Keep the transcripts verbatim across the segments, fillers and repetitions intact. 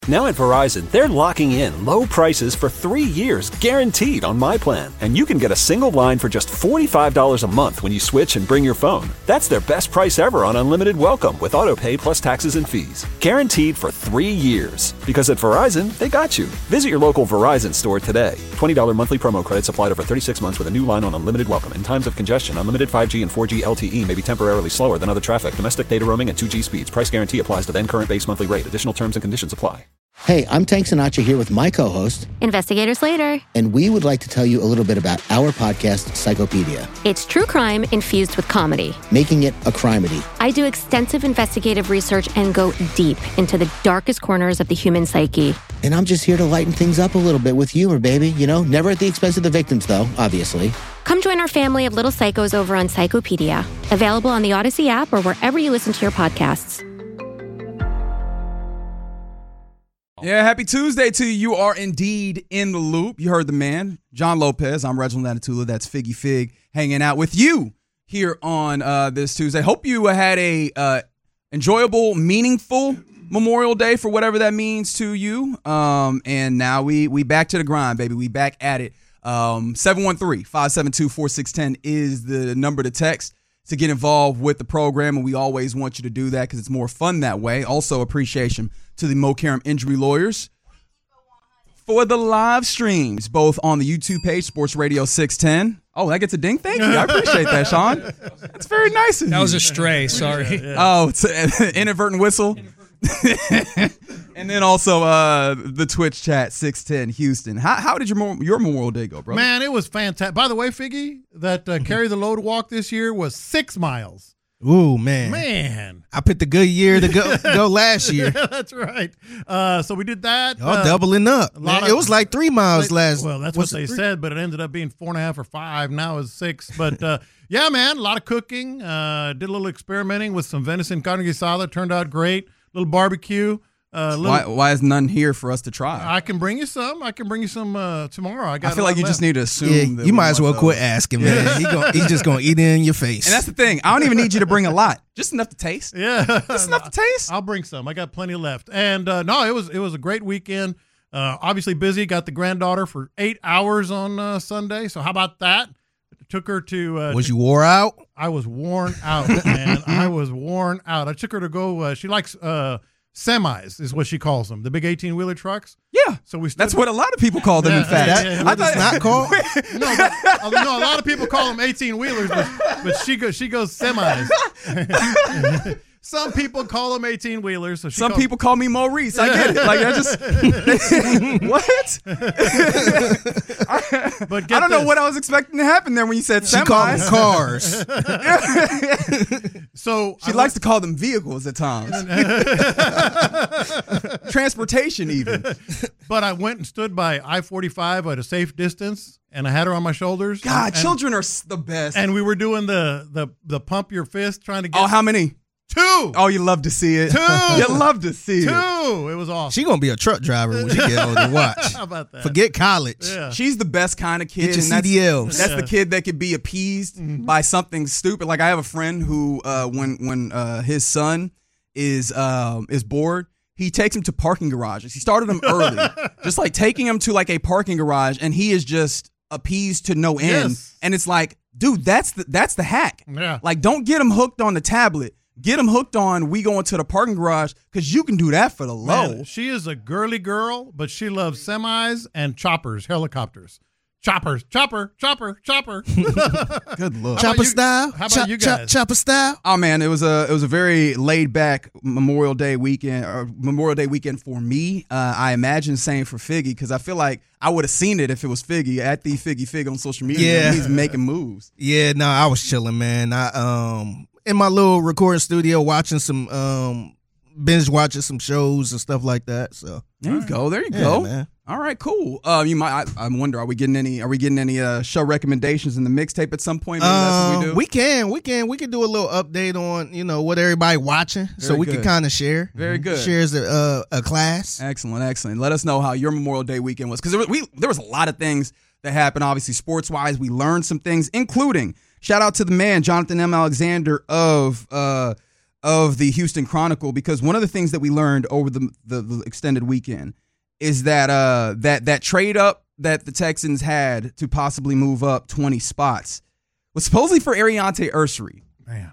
Now at Verizon, they're locking in low prices for three years guaranteed on My Plan. And you can get a single line for just forty-five dollars a month when you switch and bring your phone. That's their best price ever on unlimited welcome with auto pay plus taxes and fees. Guaranteed for three years. Because at Verizon, they got you. Visit your local Verizon store today. twenty dollars monthly promo credits applied over thirty-six months with a new line on unlimited welcome. In times of congestion, unlimited five G and four G L T E may be temporarily slower than other traffic. Domestic data roaming at two G speeds. Price guarantee applies to then current base monthly rate. Additional terms and conditions apply. Hey, I'm Tank Sinatra here with my co-host, Investigator Slater. And we would like to tell you a little bit about our podcast, Psychopedia. It's true crime infused with comedy. Making it a crimedy. I do extensive investigative research and go deep into the darkest corners of the human psyche. And I'm just here to lighten things up a little bit with humor, baby. You know, never at the expense of the victims, though, obviously. Come join our family of little psychos over on Psychopedia. Available on the Odyssey app or wherever you listen to your podcasts. Yeah, happy Tuesday to you. You are indeed in the loop. You heard the man, John Lopez. I'm Reginald Natatula. That's Figgy Fig hanging out with you here on uh, this Tuesday. Hope you had a uh, enjoyable, meaningful Memorial Day for whatever that means to you. Um, and now we we back to the grind, baby. We back at it. Um, seven one three, five seven two, four six one zero is the number to text to get involved with the program, and we always want you to do that because it's more fun that way. Also, appreciation to the Mo Karam Injury Lawyers for the live streams, both on the YouTube page, Sports Radio six ten. Oh, that gets a ding? Thank you. I appreciate that, Sean. That's very nice of you. That was a stray, sorry. Yeah. Oh, it's an inadvertent whistle. And then also uh, the Twitch chat, six ten Houston. How, how did your your Memorial Day go, bro? Man, it was fantastic. By the way, Figgy, that uh, Carry the Load walk this year was six miles. Ooh, man. Man. I picked a good year to go go last year. Yeah, that's right. Uh, so we did that. Y'all uh, doubling up. Man, Of, it was like three miles like, last. Well, that's what they three? said, but it ended up being four and a half or five. Now it's six. But, uh, yeah, man, a lot of cooking. Uh, did a little experimenting with some venison carne asada. Turned out great. Little barbecue. Uh, little, why, why is none here for us to try? I can bring you some. I can bring you some uh, tomorrow. I got. I feel like you left. just need to assume. Yeah, that you we might as well want quit those. asking, man. He gon- he's just going to eat it in your face. And that's the thing. I don't even need you to bring a lot. Just enough to taste. Yeah, Just enough to taste. I'll bring some. I got plenty left. And uh, no, it was it was a great weekend. Uh, obviously busy. Got the granddaughter for eight hours on uh, Sunday. So how about that? Took her to. Uh, was you wore out? I was worn out, man. I was worn out. I took her to go. Uh, she likes uh, semis, is what she calls them. The big eighteen wheeler trucks. Yeah. So we. Stood That's what a lot of people call them. Yeah, in fact, yeah, yeah, yeah. What it's not called? no, but, uh, no, a lot of people call them eighteen wheelers, but, but she goes she goes semis. Some people call them eighteen wheelers. So she Some calls, people call me Maurice. I get it. Like I just what? I, But I get don't know this. what I was expecting to happen there when you said She called them semis. cars. So She I likes to call them vehicles at times. Transportation, even. But I went and stood by I forty-five at a safe distance, and I had her on my shoulders. God, and, children are s- the best. And we were doing the the the pump your fist, trying to get oh, how many? two. Oh, you love to see it. Two. You love to see two. it. It was awesome. She going to be a truck driver when she get older. Watch. How about that? Forget college. Yeah. She's the best kind of kid. Get your and that's- C D Ls. That's Yeah. the kid that could be appeased Mm-hmm. by something stupid. Like I have a friend who, uh, when when uh, his son is um, is bored, he takes him to parking garages. He started him early, just like taking him to like a parking garage, and he is just appeased to no end. Yes. And it's like, dude, that's the that's the hack. Yeah. Like, don't get him hooked on the tablet. Get him hooked on we going to the parking garage because you can do that for the low. Man, she is a girly girl, but she loves semis and choppers, helicopters. Choppers, chopper, chopper, chopper. Good look. How about Chopper you- style? How about Chop- you chop- guys? Chopper style? Oh man, it was a it was a very laid back Memorial Day weekend or Memorial Day weekend for me. Uh, I imagine same for Figgy because I feel like I would have seen it if it was Figgy at the Figgy Fig on social media. Yeah. He's making moves. Yeah, no, I was chilling, man. I um in my little recording studio watching some um binge watching some shows and stuff like that. So There you go. There you yeah, go. man. All right, cool. Uh, you might. I, I wonder, are we getting any? Are we getting any uh, show recommendations in the mixtape at some point? Maybe that's what we Um, do. we can, we can, we can do a little update on you know what everybody watching, so Very we good. can kind of share. Very good. Share as a uh, a class. Excellent, excellent. Let us know how your Memorial Day weekend was, because there, was- we there was a lot of things that happened. Obviously, sports wise, we learned some things, including shout out to the man Jonathan M. Alexander of uh, of the Houston Chronicle, because one of the things that we learned over the the, the extended weekend is that uh that that trade up that the Texans had to possibly move up twenty spots was supposedly for Ariante Ursery, Man.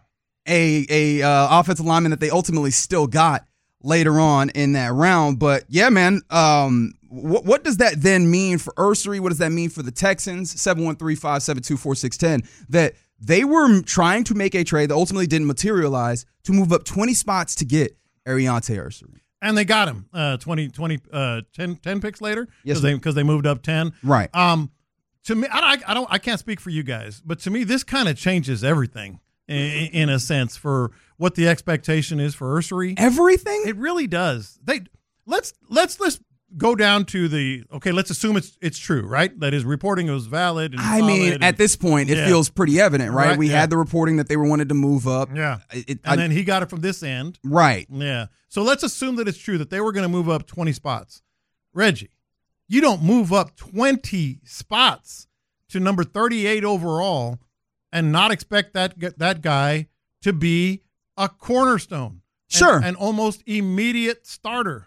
a a uh, offensive lineman that they ultimately still got later on in that round. But yeah, man, um, what what does that then mean for Ursery? What does that mean for the Texans? seven one three, five seven two, four six one zero. That they were trying to make a trade that ultimately didn't materialize to move up twenty spots to get Ariante Ursery. And they got him uh, twenty, twenty, uh, ten, ten picks later Yes, because they, 'cause they moved up ten. Right. Um, to me, I, I don't, I can't speak for you guys, but to me, this kind of changes everything in, in a sense for what the expectation is for Ursery. Everything? It really does. They let's let's let's go down to the okay. Let's assume it's it's true, right? That his reporting was valid. And I solid mean, and, at this point, it yeah. feels pretty evident, right? Right, we yeah. had the reporting that they were wanted to move up. yeah, It, and I- then he got it from this end. right. Yeah. So let's assume that it's true that they were going to move up twenty spots. Reggie, you don't move up twenty spots to number thirty-eight overall and not expect that that guy to be a cornerstone. and- Sure. And almost immediate starter.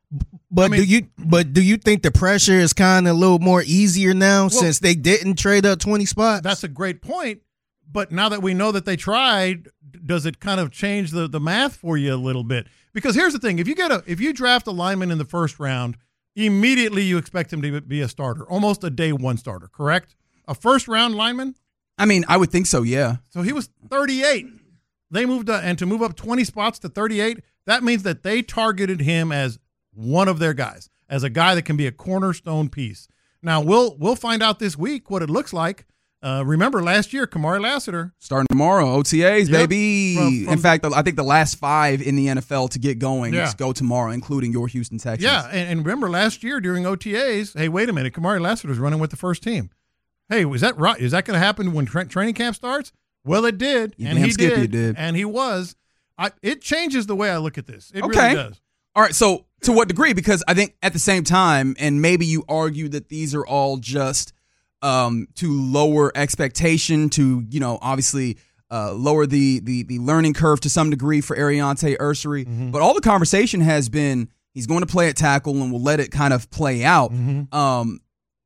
But I mean- do you but do you think the pressure is kind of a little more easier now since they didn't trade up twenty spots? That's a great point. But now that we know that they tried, does it kind of change the, the math for you a little bit? Because here's the thing: if you get a if you draft a lineman in the first round, immediately you expect him to be a starter, almost a day one starter, correct? A first round lineman. I mean, I would think so, yeah. So he was thirty-eight. They moved up, and to move up twenty spots to thirty-eight, that means that they targeted him as one of their guys, as a guy that can be a cornerstone piece. Now we'll we'll find out this week what it looks like. Uh, remember last year, Kamari Lassiter. Starting tomorrow, O T As, Yep. baby. From- from- in fact, I think the last five in the N F L to get going Yeah. go tomorrow, including your Houston Texans. Yeah, and, and remember last year during O T As, hey, wait a minute, Kamari Lassiter was running with the first team. Hey, was that right? Is that going to happen when tra- training camp starts? Well, it did, You and damn he skippy did, it did. and he was. I, it changes the way I look at this. It Okay. really does. All right, so to what degree? Because I think at the same time, and maybe you argue that these are all just um, to lower expectation, to, you know, obviously uh, lower the, the the learning curve to some degree for Ariante Ursery. Mm-hmm. But all the conversation has been he's going to play at tackle, and we'll let it kind of play out. Mm-hmm. Um,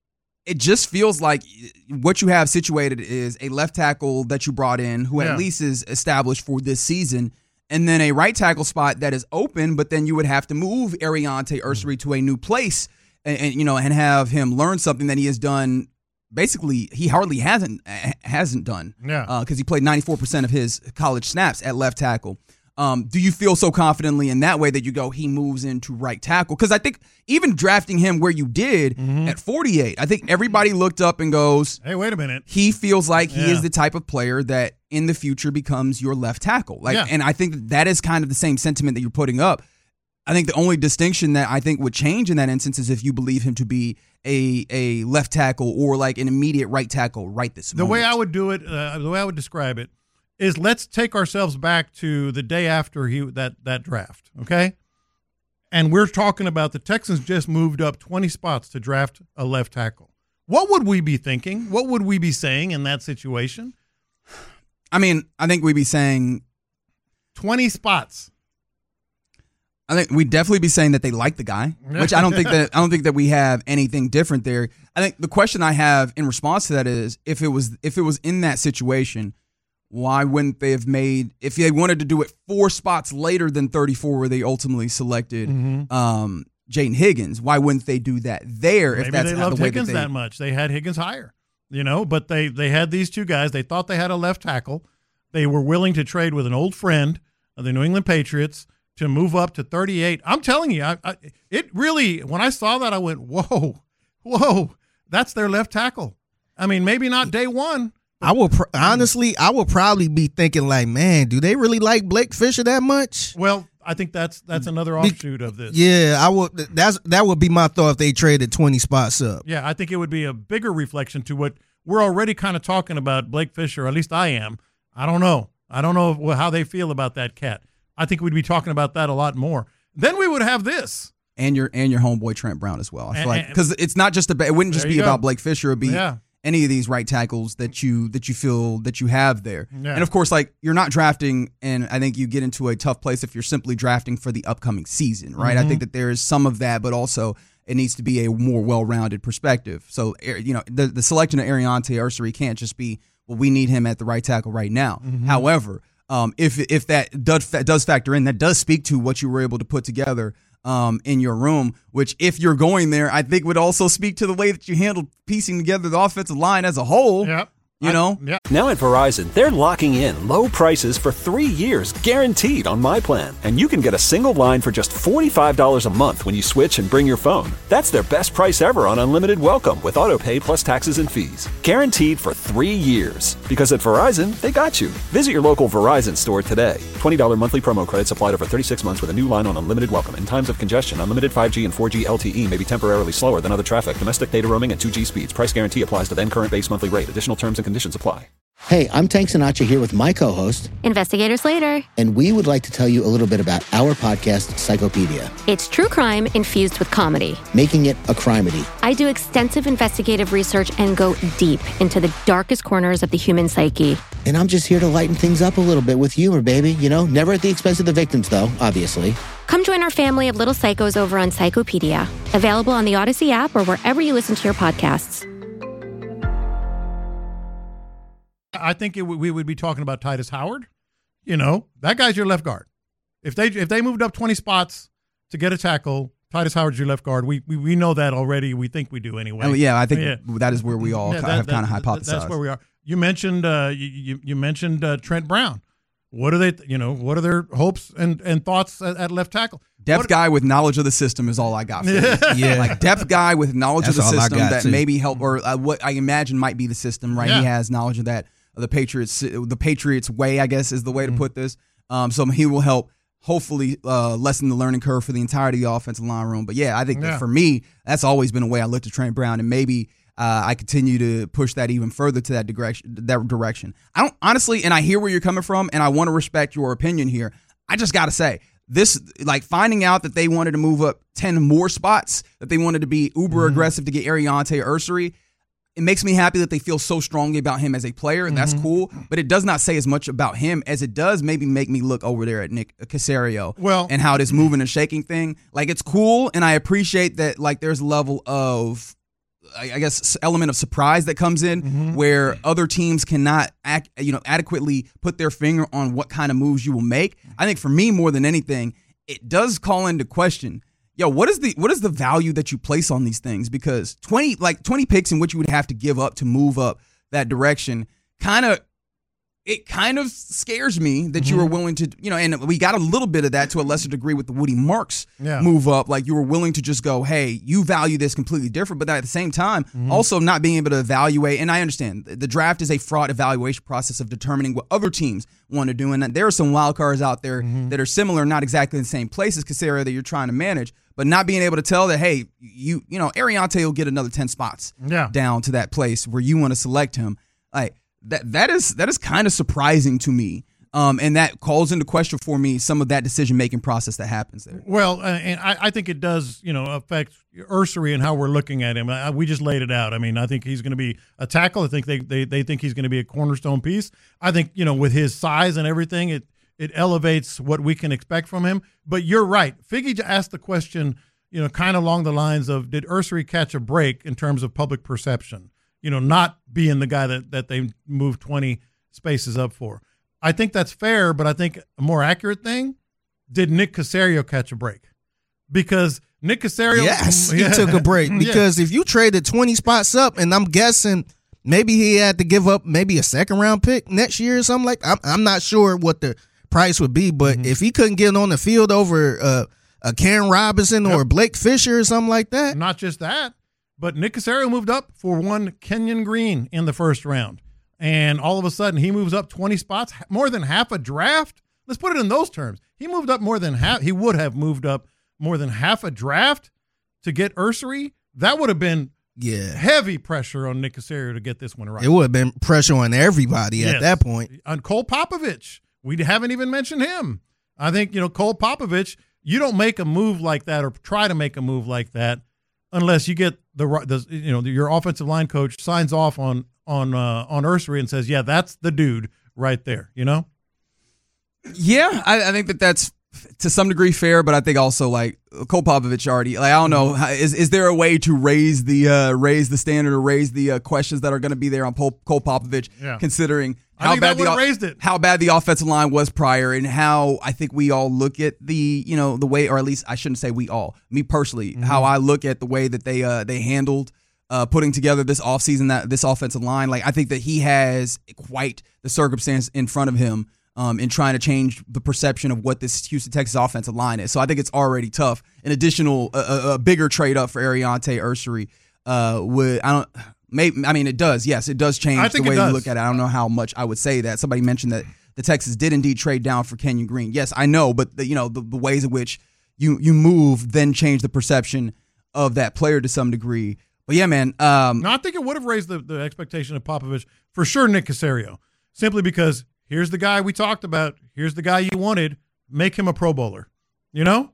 it just feels like what you have situated is a left tackle that you brought in who Yeah. at least is established for this season, and then a right tackle spot that is open, but then you would have to move Ariante Ursery to a new place and, and you know and have him learn something that he has done. Basically, he hardly hasn't hasn't done. Yeah. Because he played ninety-four percent of his college snaps at left tackle. Um, do you feel so confidently in that way that you go, he moves into right tackle? Because I think even drafting him where you did Mm-hmm. at forty-eight, I think everybody looked up and goes, Hey, wait a minute. he feels like he Yeah. is the type of player that in the future becomes your left tackle. Like, Yeah. and I think that, that is kind of the same sentiment that you're putting up. I think the only distinction that I think would change in that instance is if you believe him to be a a left tackle or like an immediate right tackle right this The moment. way I would do it, uh, the way I would describe it, is let's take ourselves back to the day after he that that draft, okay? And we're talking about the Texans just moved up twenty spots to draft a left tackle. What would we be thinking? What would we be saying in that situation? I mean, I think we'd be saying, twenty spots. I think we'd definitely be saying that they like the guy, which I don't think that I don't think that we have anything different there. I think the question I have in response to that is if it was if it was in that situation, why wouldn't they have made if they wanted to do it four spots later than thirty-four where they ultimately selected Mm-hmm. um, Jaden Higgins? Why wouldn't they do that there if Maybe that's they not loved the way Higgins that that, they much. They had Higgins higher, you know, but they they had these two guys. They thought they had a left tackle. They were willing to trade with an old friend of the New England Patriots to move up to thirty-eight. I'm telling you, I, I, it really, when I saw that, I went, whoa, whoa, that's their left tackle. I mean, maybe not day one. I will pr- honestly, I will probably be thinking like, man, do they really like Blake Fisher that much? Well, I think that's that's another offshoot of this. Yeah, I would. That's that would be my thought if they traded twenty spots up. Yeah, I think it would be a bigger reflection to what we're already kind of talking about Blake Fisher, or at least I am. I don't know. I don't know how they feel about that cat. I think we'd be talking about that a lot more. Then we would have this. and your and your homeboy Trent Brown as well. I feel And- like because it's not just about it wouldn't just There be you go. about Blake Fisher. It'd be Yeah. any of these right tackles that you that you feel that you have there. Yeah. And of course, like you're not drafting, and I think you get into a tough place if you're simply drafting for the upcoming season, right? Mm-hmm. I think that there is some of that, but also it needs to be a more well-rounded perspective. So, you know, the, the selection of Ariante Ursary can't just be, well, we need him at the right tackle right now. Mm-hmm. However, um, if if that does, does factor in, that does speak to what you were able to put together um, in your room, which if you're going there, I think would also speak to the way that you handled piecing together the offensive line as a whole. Yep. You I- know? Yeah. Now at Verizon, they're locking in low prices for three years guaranteed on my plan. And you can get a single line for just forty-five dollars a month when you switch and bring your phone. That's their best price ever on unlimited welcome with autopay plus taxes and fees. Guaranteed for three years. Because at Verizon, they got you. Visit your local Verizon store today. twenty dollars monthly promo credits applied over thirty-six months with a new line on unlimited welcome. In times of congestion, unlimited five G and four G L T E may be temporarily slower than other traffic. Domestic data roaming and two G speeds. Price guarantee applies to then current base monthly rate. Additional terms and conditions apply. Hey, I'm Tank Sinatra here with my co-host, Investigator Slater. and we would like to tell you a little bit about our podcast, Psychopedia, It's true crime infused with comedy. making it a crimedy. I do extensive investigative research and go deep into the darkest corners of the human psyche. And I'm just here to lighten things up a little bit with humor, baby. You know, never at the expense of the victims, though, obviously. Come join our family of little psychos over on Psychopedia, available on the Odyssey app or wherever you listen to your podcasts. I think it, we would be talking about Titus Howard. You know, that guy's your left guard. If they if they moved up twenty spots to get a tackle, Titus Howard's your left guard. We we, we know that already. We think we do anyway. Oh, yeah, I think Yeah. that is where we all Yeah, ki- that- have kind of that- hypothesized. That's where we are. You mentioned uh, you, you you mentioned uh, Trent Brown. What are they? You know, what are their hopes and, and thoughts at, at left tackle? Depth What- guy with knowledge of the system is all I got for you. Yeah. Like depth guy with knowledge That's of the all I system got, that too. maybe help, or uh, what I imagine might be the system, right? Yeah. He has knowledge of that, of the Patriots, the Patriots way, I guess is the way to put this. Um, so he will help hopefully uh, lessen the learning curve for the entirety of the offensive line room. But yeah, I think Yeah. that for me, that's always been a way I looked at Trent Brown, and maybe uh, I continue to push that even further to that direction. That direction. I don't honestly, and I hear where you're coming from, and I want to respect your opinion here. I just got to say, this, like finding out that they wanted to move up ten more spots, that they wanted to be uber Mm-hmm. aggressive to get Ariante Ursary, it makes me happy that they feel so strongly about him as a player, and that's Mm-hmm. cool. But it does not say as much about him as it does maybe make me look over there at Nick Caserio Well- and how this moving and shaking thing. Like, it's cool, and I appreciate that. Like, there's a level of, I I guess, element of surprise that comes in Mm-hmm. where other teams cannot act, you know, adequately put their finger on what kind of moves you will make. I think for me, more than anything, it does call into question, yo, what is the what is the value that you place on these things? Because twenty like twenty picks in which you would have to give up to move up that direction, kind of it kind of scares me that you were willing to, you know, and we got a little bit of that to a lesser degree with the Woody Marks Yeah. move up. Like, you were willing to just go, hey, you value this completely different, but at the same time, also not being able to evaluate. And I understand the draft is a fraught evaluation process of determining what other teams want to do. And there are some wild cards out there that are similar, not exactly in the same place as Caserio that you're trying to manage, but not being able to tell that, hey, you, you know, Ariante will get another ten spots Yeah. down to that place where you want to select him. Like, that that is that is kind of surprising to me, um, and that calls into question for me some of that decision making process that happens there. Well, uh, and I, I think it does, you know, affect Ursary and how we're looking at him. I, we just laid it out. I mean, I think he's going to be a tackle. I think they, they they think he's going to be a cornerstone piece. I think, you know, with his size and everything, it it elevates what we can expect from him. But you're right. Figgy asked the question, you know, kind of along the lines of, did Ursary catch a break in terms of public perception? You know, not being the guy that, that they moved twenty spaces up for. I think that's fair, but I think a more accurate thing, did Nick Caserio catch a break? Because Nick Caserio... Yes, Yeah. he took a break because if you traded twenty spots up, and I'm guessing maybe he had to give up maybe a second round pick next year or something like. I'm I'm not sure what the price would be, but Mm-hmm. if he couldn't get on the field over uh, a Karen Robinson or Yep. Blake Fisher or something like that, Not just that, but Nick Caserio moved up for one Kenyon Green in the first round. And all of a sudden, he moves up twenty spots, more than half a draft. Let's put it in those terms. He moved up more than half. He would have moved up more than half a draft to get Ursary. That would have been yeah, heavy pressure on Nick Caserio to get this one right. it would have been pressure on everybody Yes. at that point. On Cole Popovich, we haven't even mentioned him. I think, you know, Cole Popovich, you don't make a move like that or try to make a move like that unless you get the, the you know your offensive line coach signs off on on uh, on Ursary and says, yeah, that's the dude right there. You know. Yeah, I, I think that that's to some degree fair, but I think also like Cole Popovich already like I don't know is is there a way to raise the uh, raise the standard or raise the uh, questions that are going to be there on Cole, Cole Popovich, yeah. considering I how think bad that the raised it. how bad the offensive line was prior, and how I think we all look at the you know the way, or at least I shouldn't say we all, me personally, mm-hmm. how I look at the way that they uh, they handled uh, putting together this offseason, that this offensive line. Like I think that he has quite the circumstance in front of him. Um, in trying to change the perception of what this Houston Texas offensive line is. So I think it's already tough. An additional, a, a bigger trade up for Ariante Ursary uh, would, I don't, maybe, I mean, it does. Yes, it does change the way you look at it. I don't know how much I would say that. Somebody mentioned that the Texans did indeed trade down for Kenyon Green. Yes, I know, but the, you know, the, the ways in which you, you move then change the perception of that player to some degree. But yeah, man. Um, no, I think it would have raised the, the expectation of Popovich, for sure, Nick Caserio, simply because here's the guy we talked about. Here's the guy you wanted. Make him a Pro Bowler. You know?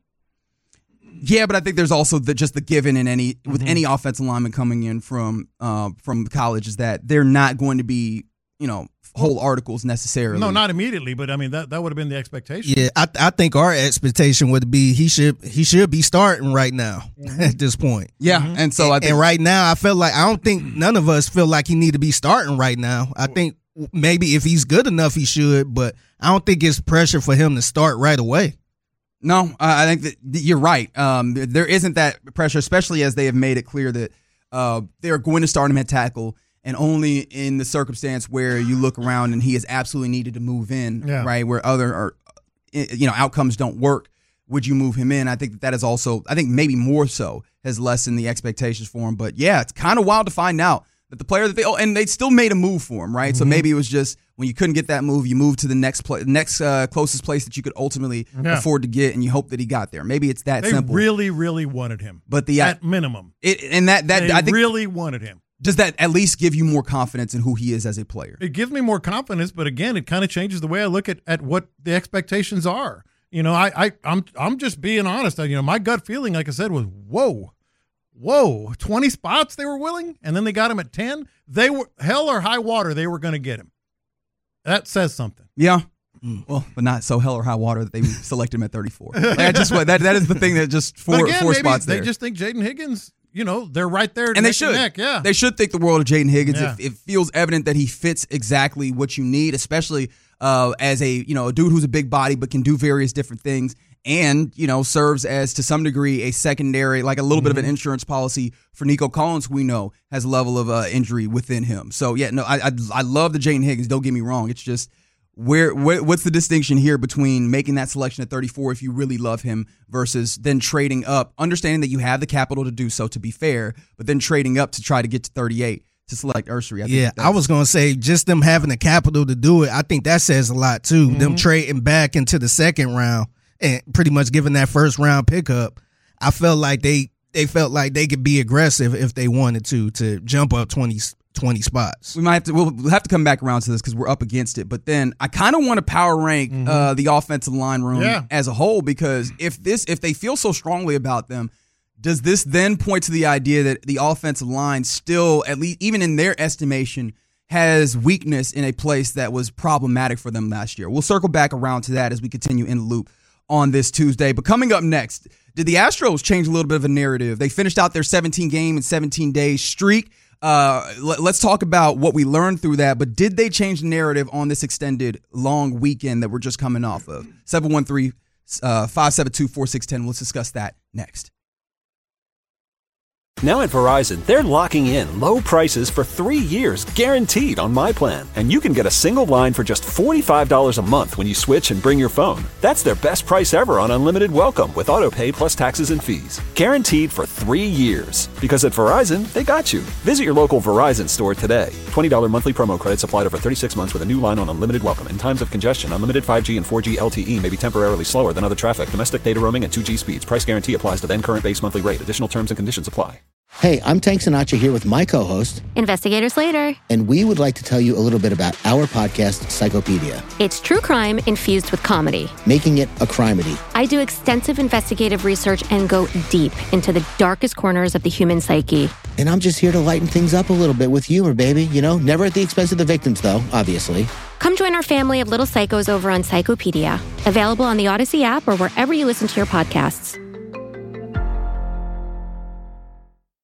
Yeah, but I think there's also the, just the given in any with Mm-hmm. any offensive lineman coming in from uh, from college is that they're not going to be, you know, whole articles necessarily. No, not immediately, but I mean that that would have been the expectation. Yeah, I I think our expectation would be he should he should be starting right now Mm-hmm. at this point. Yeah, mm-hmm. and so and, I think and right now I feel like I don't think none of us feel like he need to be starting right now. I think maybe if he's good enough he should, but I don't think it's pressure for him to start right away. No, I think that you're right. Um, there isn't that pressure, especially as they have made it clear that uh, they're going to start him at tackle, and only in the circumstance where you look around and he is absolutely needed to move in, yeah. right, where other or, you know outcomes don't work, would you move him in? I think that, that is also, I think maybe more so, has lessened the expectations for him. But yeah, it's kind of wild to find out that the player that they, oh, and they still made a move for him, right? Mm-hmm. So maybe it was just when you couldn't get that move, you moved to the next play, next uh, closest place that you could ultimately yeah. afford to get, and you hope that he got there. Maybe it's that they simple. They really, really wanted him. But the at minimum, it and that that they I think really wanted him. Does that at least give you more confidence in who he is as a player? It gives me more confidence, but again, it kind of changes the way I look at, at what the expectations are. You know, I, I I'm I'm just being honest. I, you know, my gut feeling, like I said, was whoa. Whoa, twenty spots they were willing, and then they got him at ten. They were hell or high water, they were going to get him. That says something. Yeah. Well, but not so hell or high water that they selected him at thirty-four. Like I just that that is the thing that just four again, four maybe spots they there. just think Jaden Higgins, you know, they're right there, and they should. Neck. Yeah, they should think the world of Jaden Higgins. Yeah. If it feels evident that he fits exactly what you need, especially uh, as a you know a dude who's a big body but can do various different things. And, you know, serves as, to some degree, a secondary, like a little mm-hmm. bit of an insurance policy for Nico Collins, who we know has a level of uh, injury within him. So, yeah, no, I I, I love the Jaden Higgins. Don't get me wrong. It's just, where, where what's the distinction here between making that selection at thirty-four if you really love him versus then trading up, understanding that you have the capital to do so, to be fair, but then trading up to try to get to thirty-eight to select Ursary. I yeah, I was going to say just them having the capital to do it, I think that says a lot, too. Mm-hmm. Them trading back into the second round. And pretty much giving that first round pickup, I felt like they they felt like they could be aggressive if they wanted to to jump up twenty, twenty spots. We might have to we'll have to come back around to this because we're up against it. But then I kind of want to power rank mm-hmm. uh, the offensive line room yeah. as a whole, because if this if they feel so strongly about them, does this then point to the idea that the offensive line still, at least even in their estimation, has weakness in a place that was problematic for them last year? We'll circle back around to that as we continue in the loop on this Tuesday. But coming up next, did the Astros change a little bit of a narrative? They finished out their seventeen game and seventeen day streak. Uh, let, let's talk about what we learned through that. But did they change the narrative on this extended long weekend that we're just coming off of? seven one three, five seven two, four six one zero. Let's discuss that next. Now at Verizon, they're locking in low prices for three years guaranteed on My Plan. And you can get a single line for just forty-five dollars a month when you switch and bring your phone. That's their best price ever on unlimited welcome with auto pay plus taxes and fees. Guaranteed for three years. Because at Verizon, they got you. Visit your local Verizon store today. twenty dollars monthly promo credits applied over thirty-six months with a new line on unlimited welcome. In times of congestion, unlimited five G and four G L T E may be temporarily slower than other traffic. Domestic data roaming and two G speeds. Price guarantee applies to then current base monthly rate. Additional terms and conditions apply. Hey, I'm Tank Sinatra here with my co-host, Investigator Slater. and we would like to tell you a little bit about our podcast, Psychopedia, It's true crime infused with comedy. making it a crimedy. I do extensive investigative research and go deep into the darkest corners of the human psyche. And I'm just here to lighten things up a little bit with humor, baby. You know, never at the expense of the victims, though, obviously. Come join our family of little psychos over on Psychopedia, available on the Odyssey app or wherever you listen to your podcasts.